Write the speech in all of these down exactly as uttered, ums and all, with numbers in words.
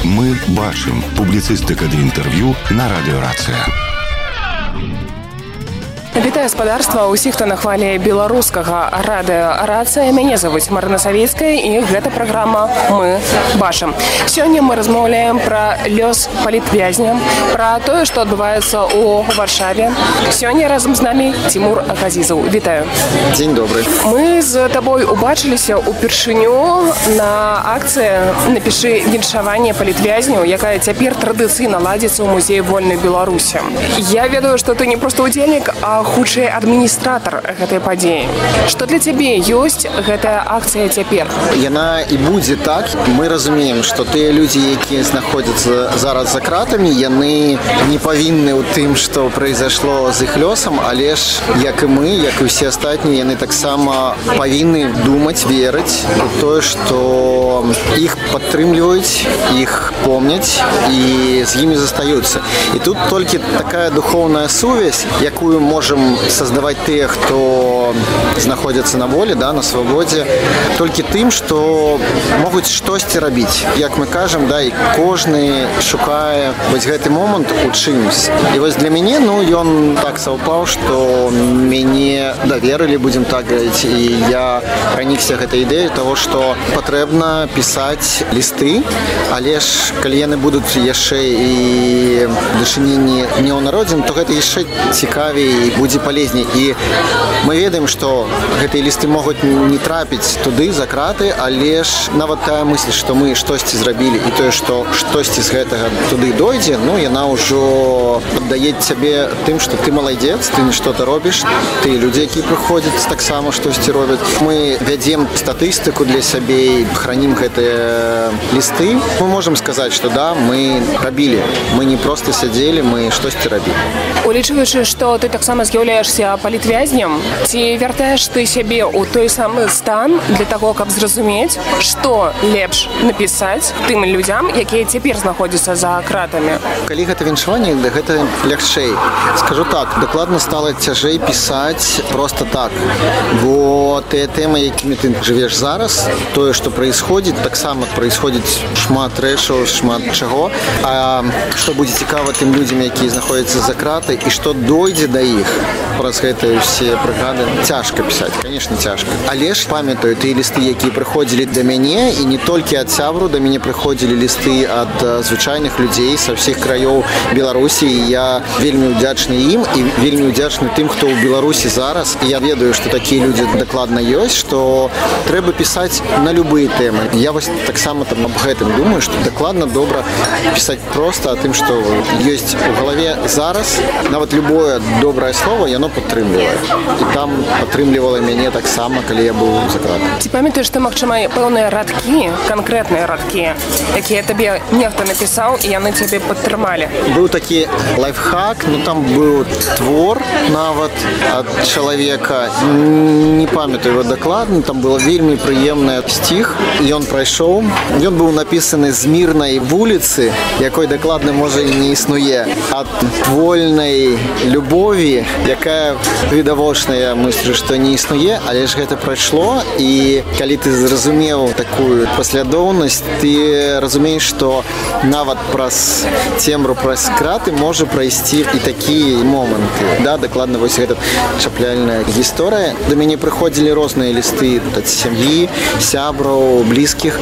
Мы бачым. Публіцыстыка ды інтэрв'ю на радыёрацыя. Вітаю спадарства ўсіх, хто на хвалі беларускага радыё-рацыя. Мяне завуць Марына Савецкая, і гэта праграма «Мы бачым». Сёння мы размаўляем пра лёс палітвязня, пра тое, што адбываецца ў Варшаве. Сёння разам з намі Тимур Газізаў. Вітаю. Дзень добры. Мы з табой убачыліся ўпершыню на акцыі «Напішы віншаванне палітвязняў», якая цяпер традыцыйна ладзіцца ў музеі вольнай Беларусі. Я ведаю, што ты не проста удзельнік, а хутчэй адміністратар гэтай падзеі. Што для цябе ёсць гэтая акцыя цяпер? Яна і будзе так. Мы разумеем, што тыя людзі, якія знаходзяцца зараз за кратамі, яны не павінны ў тым, што прайзашло з іх лёсам, але ж, як і мы, як і ўсе астатнія, яны таксама павінны думаць, верыць у тое, што іх падтрымліваюць, іх помняць і з імі застаюцца. І тут толькі такая духоўная сувязь, якую можа создавать тыя, хто знаходзяцца на волі, да, на свабодзе, толькі тым, што могуць штосьці рабіць. Як мы кажам, да, і кожны шукае вось гэты момант у чымсь. І вось для мяне, ну, ён так саўпаў, што мяне даверылі, будзем так гаварыць, і я пранікся гэтай ідэяй таго, што патрэбна пісаць лісты, але ж калі яны будуць яшчэ і дачыненні днёў народзін, то гэта яшчэ цікавей і будзе палезней. І мы ведаем, што гэтыя лісты могуць не трапіць туды за краты, але ж нават тая мысль, што мы штосьці зрабілі, і тое, што штосьці з гэтага туды дойдзе, ну, яна ўжо аддае цябе тым, што ты маладзец, ты што-то робіш, ты людзі, якія прыходзяць, таксама штосьці робяць. Мы вядзем статыстыку для сябе і хранім гэтыя лісты. Мы можам сказаць, што да, мы рабілі. Мы не проста сядзелі, мы штосьці рабілі. Улічваючы, што ты таксама з'яўляешься палітвязнем, ці вяртаеш ты сябе ў той самы стан для таго, каб зразумець, што лепш напісаць тым людзям, якія цяпер знаходзяцца за кратамі? Калі гэта віншаванне, гэта лягчэй. Скажу так, дакладна стала цяжэй пісаць проста так, бо тыя тэмы, якімі ты жывеш зараз, тое, што праисходит, таксама праисходит шмат рэчаў, шмат чаго, а што будзе цікава тым людзям, якія знаходзяцца за кратай, і што дойдзе да іх праз гэтыя ўсе прыгады, цяжка пісаць, конечно, цяжка. Але ж памятаю тыя лісты, якія прыходзілі да мяне, і не толькі ад сябру, да мяне прыходзілі лісты ад звычайных людзей са ўсіх краёў Беларусі, і я вельмі ўдзячны ім і вельмі ўдзячны тым, хто ў Беларусі зараз. І я ведаю, што такія людзі дакладна ёсць, што трэба пісаць на любыя тэмы. Я вось таксама там аб гэтым думаю, што дакладна добра пісаць проста о тым, што ёсць у галаве зараз. Нават любое добрае слово, яно падтрымлівае. І там падтрымлівала мяне таксама, калі я быў за кратамі. Ці памятаеш ты, магчыма, пэўныя радкі, канкрэтныя радкі, якія табе нехта напісаў, і яны цябе падтрымалі? Быў такі лайфхак, ну там быў твор нават ад чалавека, не памятаю его дакладна, там было вельмі прыемны стих, і ён прайшоў. Ён быў напісаны з мірнай вуліцы, якой дакладна можа і не існуе, ад вольнай любові, якая відавочная, мыслю, што не існуе, але ж гэта прайшло, і калі ты зразумеў такую паслядоўнасць, ты разумееш, што нават праз цемру, праз краты можа прайсці і такія моманты. Да, дакладна вось гэта чапляльная гісторыя. Да мяне прыходзілі розныя лісты ад сям'і, сябраў, блізкіх,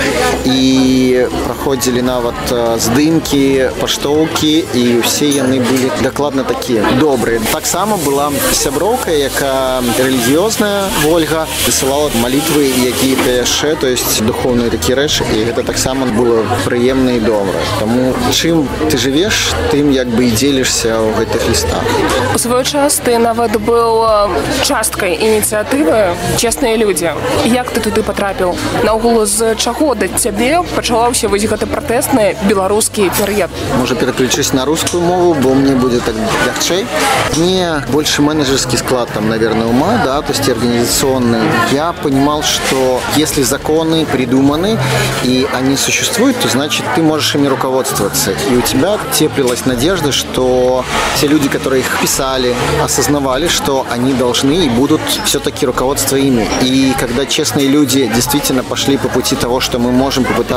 і праходзілі нават здымкі, паштоўкі, і ўсе яны былі дакладна такія добрыя. Таксама была сяброўка, якая рэлігіёзная, Вольга, высылала малітвы, якія яшчэ, то есть духоўныя такія рэчы, і гэта таксама было прыемна і добра. Таму чым ты жывеш, тым як бы і дзелішся ў гэтых лістах. У свой час ты нават быў часткай ініцыятывы «Честныя людзі». Як ты туды патрапіў? Наогул, з чаго да цябе пачалаўся вось гэты пратэсны беларускі перыяд? Можа, пераключусь на рускую мову, бо мне будзе так лягчэй. Мне больше менеджерский склад, там, наверное, ума, да, то есть организационный. Я понимал, что если законы придуманы и они существуют, то значит ты можешь ими руководствоваться. И у тебя теплилась надежда, что все люди, которые их писали, осознавали, что они должны и будут все-таки руководство ими. И когда честные люди действительно пошли по пути того, что мы можем попытаться доказать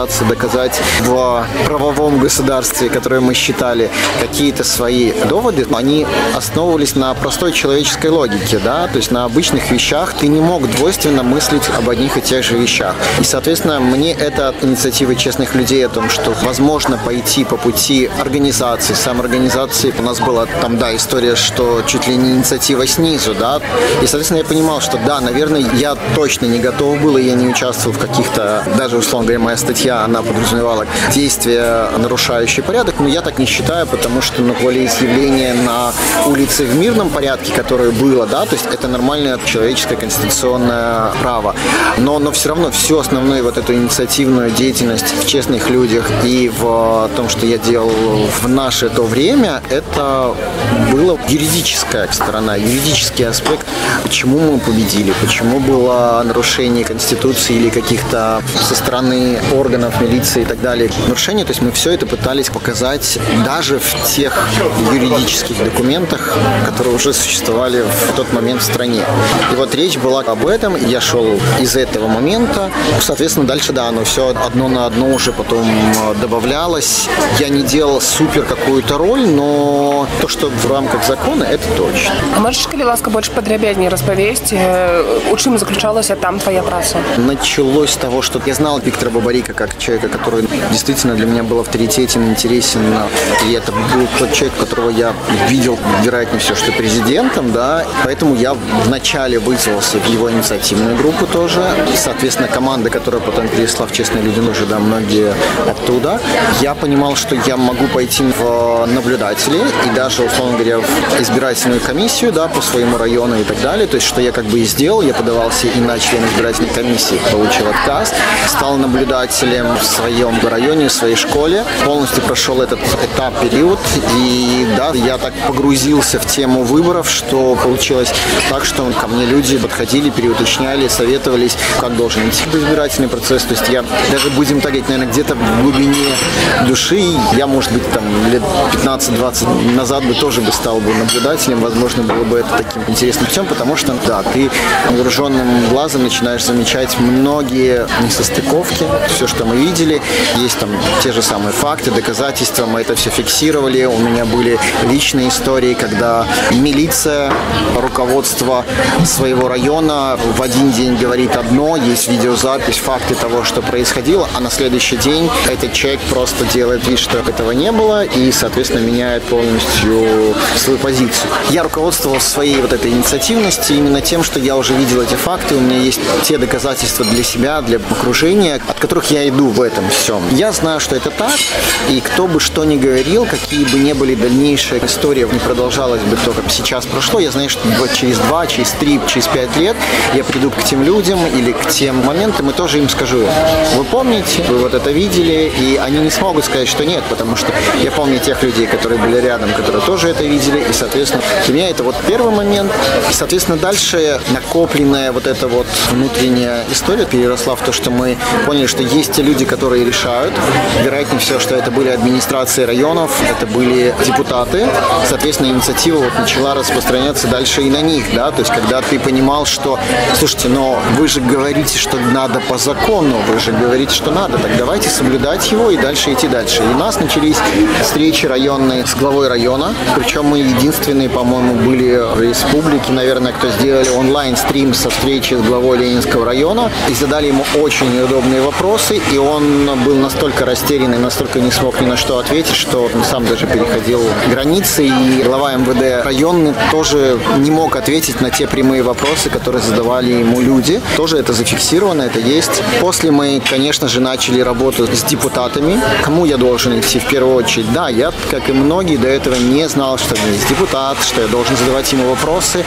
доказать в правовом государстве, которое мы считали, какие-то свои доводы, они основывались на простой человеческой логике, да, то есть на обычных вещах. Ты не мог двойственно мыслить об одних и тех же вещах. И, соответственно, мне это от инициативы честных людей о том, что возможно пойти по пути организации, самоорганизации. У нас была там, да, история, что чуть ли не инициатива снизу, да. И, соответственно, я понимал, что да, наверное, я точно не готов был, и я не участвовал в каких-то, даже, условно говоря, моя статья, она подразумевала действия, нарушающие порядок, но я так не считаю, потому что, ну, волеизъявление на улице в мирном порядке, которое было, да, то есть это нормальное человеческое конституционное право. Но, но все равно всю основную вот эту инициативную деятельность в честных людях и в том, что я делал в наше то время, это была юридическая сторона, юридический аспект, почему мы победили, почему было нарушение Конституции или каких-то со стороны органов, милиции и так далее нарушения. То есть мы все это пытались показать даже в тех юридических документах, которые уже существовали в тот момент в стране. И вот речь была об этом, я шел из этого момента. Соответственно, дальше, да, оно все одно на одно уже потом добавлялось. Я не делал супер какую-то роль, но то, что в рамках закона, это точно. А можешь, калі ласка, больше подробнее распавесці, у чым заключалась там твоя праца? Началось с того, что я знал Виктора Бабарика как человека, который действительно для меня был авторитетен, интересен, и это был тот человек, которого я видел, вероятнее всего, что президентом, да, поэтому я вначале вызвался в его инициативную группу тоже, соответственно, команда, которая потом перешла в «Честные люди» уже, да, многие оттуда. Я понимал, что я могу пойти в наблюдатели и даже, условно говоря, в избирательную комиссию, да, по своему району и так далее, то есть, что я как бы и сделал, я подавался и на член избирательной комиссии, получил отказ, стал наблюдателем в своем районе, в своей школе, полностью прошел этот этап, период, и да, я так погрузился в тему выборов, что получилось так, что ко мне люди подходили, переуточняли, советовались, как должен идти избирательный процесс, то есть я даже, будем так говорить, наверное, где-то в глубине души, я, может быть, там лет пятнадцать-двадцать назад бы тоже бы стал бы наблюдателем, возможно, было бы это таким интересным путем, потому что, да, ты невооруженным глазом начинаешь замечать многие несостыковки, все, что мы видели, есть там те же самые факты, доказательства, мы это все фиксировали, у меня были личные истории, когда милиция, руководство своего района в один день говорит одно, есть видеозапись, факты того, что происходило, а на следующий день этот человек просто делает вид, что этого не было, и, соответственно, меняет полностью свою позицию. Я руководствовал своей вот этой инициативностью именно тем, что я уже видел эти факты, у меня есть те доказательства для себя, для окружения, от которых я иду в этом всем. Я знаю, что это так, и кто бы что ни говорил, какие бы ни были дальнейшие истории, не продолжалась бы то, как сейчас прошло, я знаю, что через два, через три, через пять лет я приду к тем людям или к тем моментам и тоже им скажу: вы помните, вы вот это видели, и они не смогут сказать, что нет, потому что я помню тех людей, которые были рядом, которые тоже это видели, и, соответственно, для меня это вот первый момент, и, соответственно, дальше накопленная вот эта вот внутренняя история переросла в то, что мы поняли, что есть те люди, которые решают, вероятнее всего, что это были администрации районов, это были депутаты, соответственно, инициатива вот начала распространяться дальше и на них, да, то есть когда ты понимал, что, слушайте, но вы же говорите, что надо по закону, вы же говорите, что надо, так давайте соблюдать его и дальше идти дальше. И у нас начались встречи районные с главой района, причем мы единственные, по-моему, были в республике, наверное, кто сделали онлайн-стрим со встречи с главой Ленинского района и задали ему очень неудобные вопросы, и он был настолько растерянный, настолько не смог ни на что ответить, что он сам даже переходил границы, и глава эм вэ дэ районный тоже не мог ответить на те прямые вопросы, которые задавали ему люди. Тоже это зафиксировано, это есть. После мы, конечно же, начали работу с депутатами. Кому я должен идти в первую очередь? Да, я, как и многие, до этого не знал, что у меня есть депутат, что я должен задавать ему вопросы.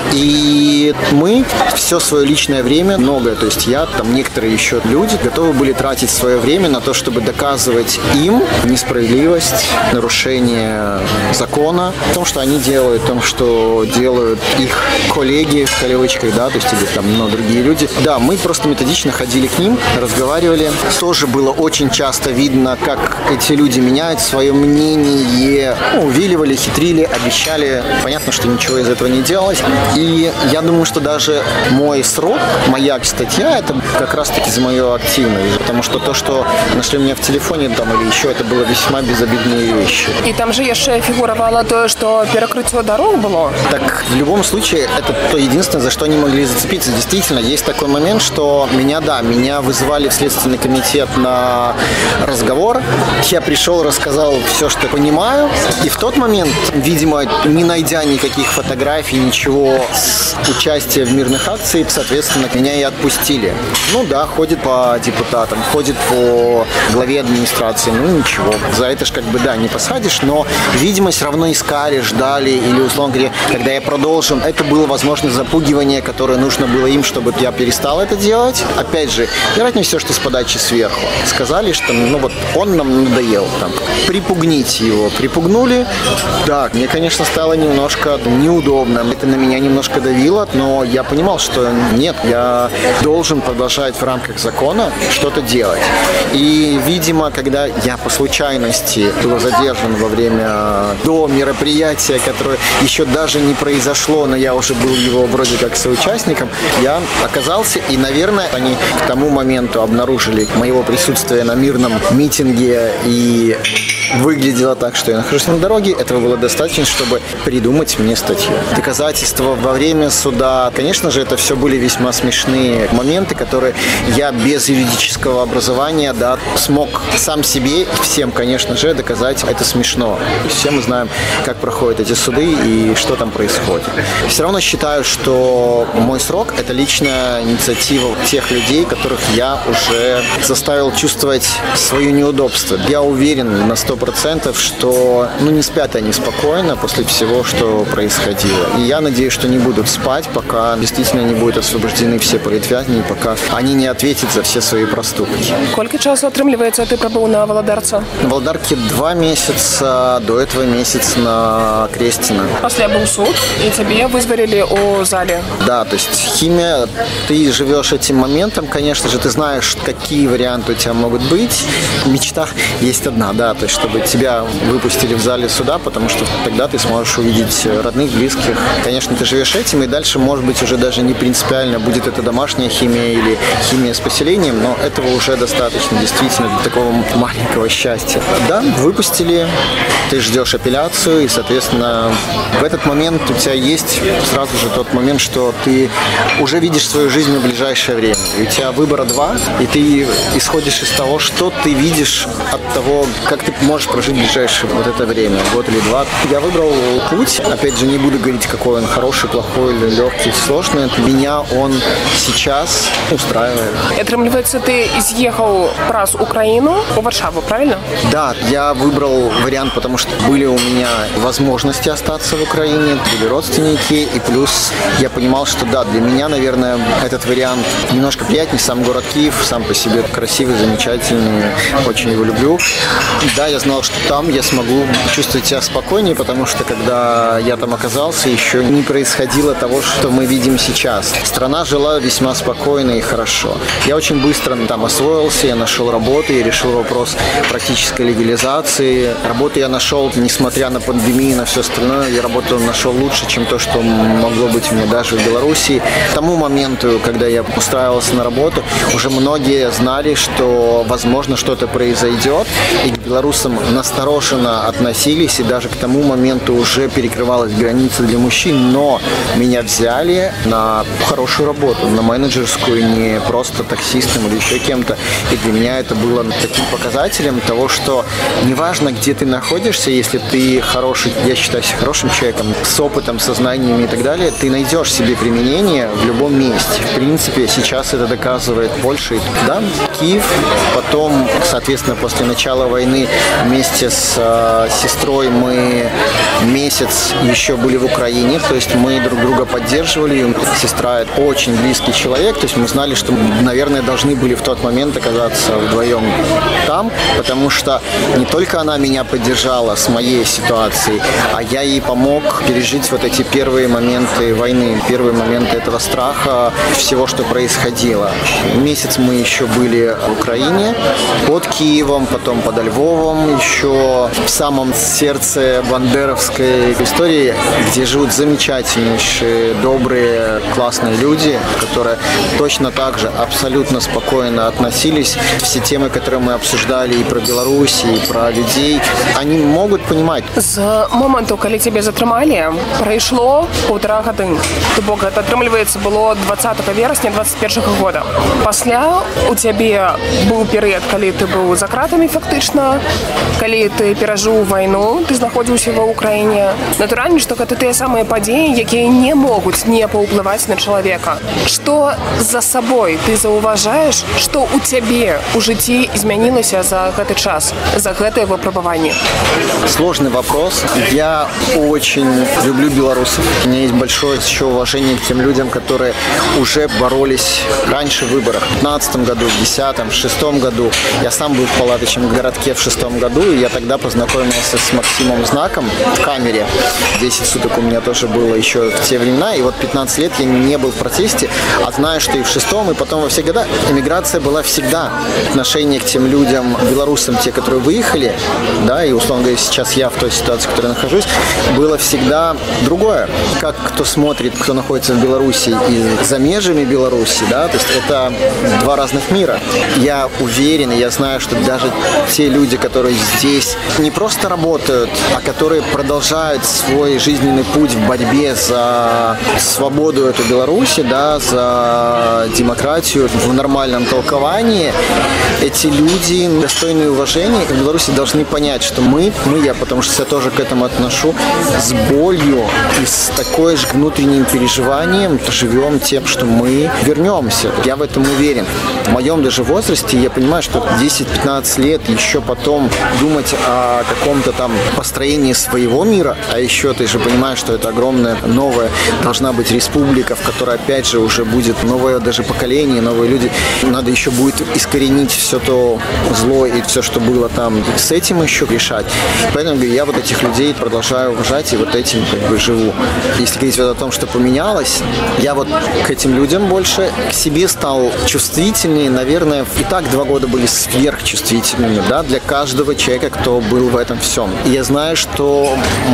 И мы все свое личное время, многое, то есть я, там некоторые еще люди, готовы были тратить свое время на то, чтобы доказывать им несправедливость, нарушение закона, в том, что они делают, в том, что делают их коллеги, в кавычках, да, то есть или там ну, другие люди. Да, мы просто методично ходили к ним, разговаривали. Тоже было очень часто видно, как эти люди меняют свое мнение, ну, увиливали, хитрили, обещали. Понятно, что ничего из этого не делалось. И я думаю, что даже мой срок, моя статья, это как раз-таки за мою активность. Потому что то, что нашли меня в телефоне там или еще, это было весьма безобидные вещи. И там же еще фигуровало то, что перекрытие дорог было. Так, в любом случае, это то единственное, за что они могли зацепиться. Действительно, есть такой момент, что меня, да, меня вызывали в Следственный комитет на разговор. Я пришел, рассказал все, что понимаю. И в тот момент, видимо, не найдя никаких фотографий, ничего с участия в мирных акциях, соответственно, меня и отпустили. Ну да, ходит по депутатам, ходит по главе администрации. Ну ничего, за это ж как бы, да, не посадишь, но, видимо, все равно искали, ждали, или, условно говоря, когда я продолжил, это было, возможно, запугивание, которое нужно было им, чтобы я перестал это делать. Опять же, вероятнее все, что с подачи сверху. Сказали, что, ну вот, он нам надоел, там, припугните его. Припугнули. Да, мне, конечно, стало немножко неудобно. Это на меня немножко давило, но я понимал, что нет, я должен продолжать в рамках закона что-то делать. И, видимо, когда я по случайности был задержан во время до мероприятия, которое еще даже не произошло, но я уже был его вроде как соучастником, я оказался, и, наверное, они к тому моменту обнаружили моего присутствия на мирном митинге, и выглядело так, что я нахожусь на дороге. Этого было достаточно, чтобы придумать мне статью. Доказательства во время суда, конечно же, это все были весьма смешные моменты, которые я без юридического образования, да, смог сам себе и всем, конечно же, доказать. Это смешно. Все мы знаем, как проходят эти суды и что там происходит. Все равно считаю, что мой срок – это личная инициатива тех людей, которых я уже заставил чувствовать свое неудобство. Я уверен на сто процентов, что ну, не спят они спокойно после всего, что происходило. И я надеюсь, что не будут спать, пока действительно не будут освобождены все политвязни, пока они не ответят за все свои проступки. Сколько часу отрымливается ты пробыл на Володарце? На Володарке два месяца, до этого месяц на Крестина. После был суд, и тебе вызвали о зале. Да, то есть химия, ты живешь этим моментом, конечно же, ты знаешь, какие варианты у тебя могут быть. Мечта есть одна, да, то есть чтобы тебя выпустили в зале суда, потому что тогда ты сможешь увидеть родных, близких. Конечно, ты живешь этим, и дальше, может быть, уже даже не принципиально, будет это домашняя химия или химия с поселением, но этого уже достаточно, действительно, для такого маленького счастья. Да, выпустили, ты ждешь апелляцию, и, соответственно, в этот момент у тебя есть сразу же тот момент, что ты уже видишь свою жизнь в ближайшее время. И у тебя выбора два, и ты исходишь из того, что ты видишь от того, как ты можешь прожить ближайшее вот это время, год или два. Я выбрал путь, опять же, не буду говорить, какой он хороший, плохой или легкий, сложный. Меня он сейчас устраивает. Отрымливается, ты изъехал праз Украину в Варшаву, правильно? Да, я выбрал вариант, потому что были у меня возможности остаться в Украине, были родственники, и плюс я понимал, что да, для меня, наверное, этот вариант немножко приятнее. Сам город Киев, сам по себе красивый, замечательный, очень его люблю. Да, я знал, что там я смогу чувствовать себя спокойнее, потому что когда я там оказался, еще не происходило того, что мы видим сейчас. Страна жила весьма спокойно и хорошо. Я очень быстро там освоился, я нашел работу, я решил вопрос практической легализации. Работу я нашел, несмотря на пандемию, на все остальное, я работу нашел лучше, чем то, что могло быть у меня даже в Беларуси. К тому моменту, когда я устраивался на работу, уже многие знали, что, возможно, что-то произойдет, и к белорусам настороженно относились, и даже к тому моменту уже перекрывалась граница для мужчин, но меня взяли на хорошую работу, на менеджерскую, не просто таксистом или еще кем-то. И для меня это было таким показателем того, что неважно, где ты находишься, если ты хороший, я считаю себя хорошим человеком, с опытом, со знаниями и так далее, ты найдешь себе применение в любом месте. В принципе, сейчас это доказывает Польша. Да, Киев, потом, соответственно, после начала войны вместе с э, сестрой мы месяц еще были в Украине, то есть мы друг друга поддерживали. Сестра очень близкий человек, то есть мы знали, что, наверное, должны были в тот момент оказаться вдвоем там, потому что не только она меня поддержала с моей ситуацией, а я ей помог пережить вот эти первые моменты войны, первые моменты этого страха, всего, что происходило. Месяц мы еще были в Украине, под Киевом, потом под Львовом, еще в самом сердце бандеровской истории, где живут замечательнейшие, добрые, классные люди, которые точно так же абсолютно спокойно относились. все темы, которые мы обсуждали и про Беларусь, и про людей, они могут понимать. З моменту, коли тебе затрымалі, прайшло паўтара гады. То бок, гэта, атрымліваецца, было двадцатага верасня двадцать первого года. Пасля у цябе быў перыяд, калі ты быў за кратамі фактычна, калі ты перажыў вайну, ты знаходзіўся ва ўкраіне. Натуральна, што гэта тыя самыя падзеі, якія не могуць не паўплываць на чалавека. Што за сабой ты заўважаеш, што у цябе у жыцці змянілася за гэты час, за гэтае выпрабаванне? Сложный вопрос. Я очень люблю белорусов. У меня есть большое еще уважение к тем людям, которые уже боролись раньше в выборах. В пятнадцатом году, в десятом, в шестом году. Я сам был в палаточном городке в шестом году, и я тогда познакомился с Максимом Знаком в камере. десять суток у меня тоже было еще в те времена. И вот пятнадцать лет я не был в протесте, а знаю, что и в шестом, и потом во все года эмиграция была всегда. Отношение к тем людям, белорусам, те, которые выехали, да, и, условно говоря, сейчас я в той ситуации, в которой нахожусь, было всегда другое. Как кто смотрит, кто находится в Беларуси и за межами Беларуси, да, то есть это два разных мира. Я уверен, и я знаю, что даже те люди, которые здесь не просто работают, а которые продолжают свой жизненный путь в борьбе за свободу эту Беларуси, да, за демократию в нормальном толковании, эти люди достойные уважения и в Беларуси должны понять, что мы, мы, я, потому что я тоже к этому отношу, с болью и с такой же внутренним переживанием живем тем, что мы вернемся. Я в этом уверен. В моем даже возрасте я понимаю, что десять-пятнадцать лет еще потом думать о каком-то там построении своего мира, а еще ты же понимаешь, что это огромная новая должна быть республика, в которой опять же уже будет новое даже поколение, новые люди. Надо еще будет искоренить все то зло и все, что было там, с этим еще решать. Поэтому я вот этих людей продолжаю уважать и вот этим как бы живу. Если говорить вот о том, что поменялось, я вот к этим людям больше, к себе стал чувствительнее, наверное, и так два года были сверхчувствительными, да, для каждого человека, кто был в этом всем. И я знаю, что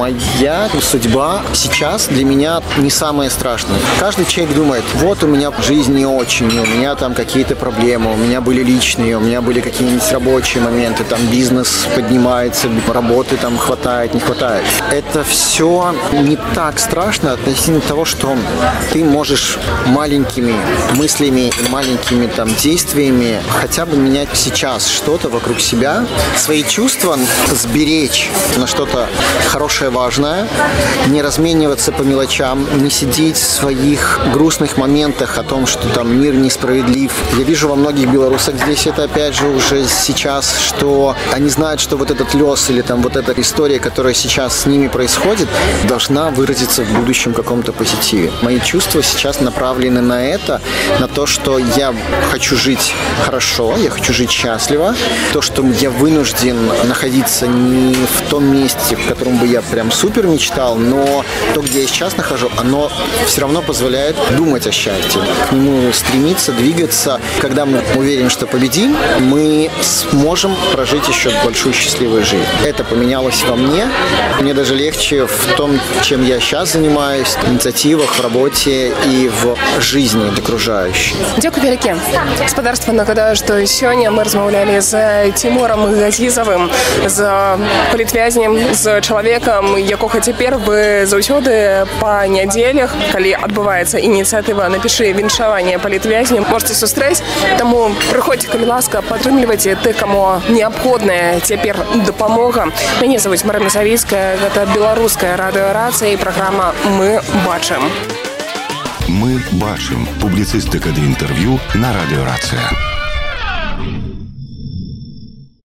моя судьба сейчас для меня не самая страшная. Каждый человек думает, вот у меня жизнь не очень, у меня там какие-то проблемы, у меня были личные, у меня были какие-нибудь рабочие моменты, там бизнес поднимается, работы там хватает, не хватает. Это все не так страшно относительно того, что ты можешь маленькими мыслями и маленькими там действиями хотя бы менять сейчас что-то вокруг себя, свои чувства сберечь на что-то хорошее, важное, не размениваться по мелочам, не сидеть в своих грустных моментах о том, что там мир несправедлив. Я вижу во многих белорусах здесь это опять же уже сейчас, что они знают, что вот этот лёс или там вот эта история, которая сейчас с ними происходит, должна выразиться в будущем каком-то позитиве. Мои чувства сейчас направлены на это, на то, что я хочу жить хорошо, я хочу жить счастливо, то, что я вынужден находиться не в том месте, в котором бы я прям супер мечтал, но то, где я сейчас нахожу, оно все равно позволяет думать о счастье, к нему стремиться, двигаться. Когда мы уверены, что победим, мы сможем прожить еще большую счастливую жизнь. Это поменялось во мне. Мне даже легче в том, чем я сейчас занимаюсь, в инициативах, в работе и в жизни окружающей. Дякую вялікі. Спадарства, нагадаю, што сёння мы размаўлялі з Тимуром Газизовым, з палітвязнем, з чалавекам, якога цяпер вы заўсёды па нядзелях, калі адбываецца ініцыятыва «Напиши віншаванне палітвязню», можете сустрэць. Таму прыходзьце, калі ласка, падтрымлівайце тых, каму неабходная цяпер дапамога. Мяне завуць Марына Савіцкая, гэта беларуская радыёрацыя і праграма «Мы бачым». Мы бачым. Публіцыстыка ды інтэрв'ю на радыёрацыя.